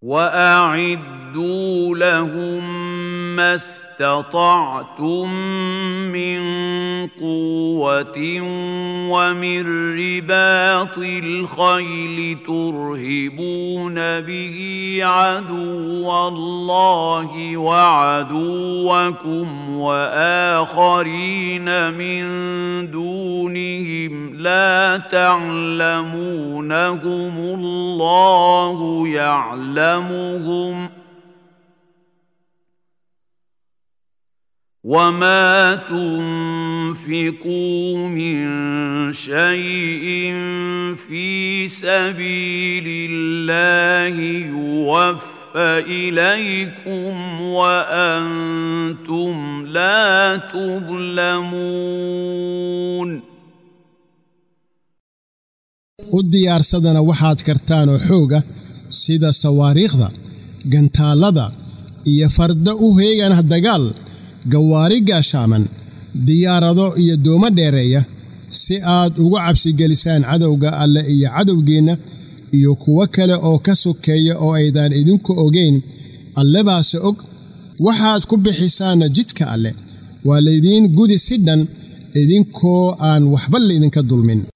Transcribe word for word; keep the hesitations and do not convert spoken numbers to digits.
وأعدوا لهم ما استطعتم من قوة ومن رباط الخيل ترهبون به عدو الله وعدوكم وآخرين من دونهم لا تعلمونهم الله يعلمهم وما تنفقوا من شيء في سبيل الله يوفى إليكم وأنتم لا تظلمون وديار صدنا waxaad kartaan oo xooga sida sawaariikhda gantaalada iyo farda u heegan dagaal gawaari gaashaaman diyaarado iyo doomo dheereeya si aad ugu cabsi gelisaan cadowga alle iyo cadowgeena iyo kuwa kale oo ka sokeeya oo aydan idinku ogeyn alle baase og waxaad ku bixisaan jidka alle waa leedin gudi sidhan idinkoo aan waxba idinka dulmin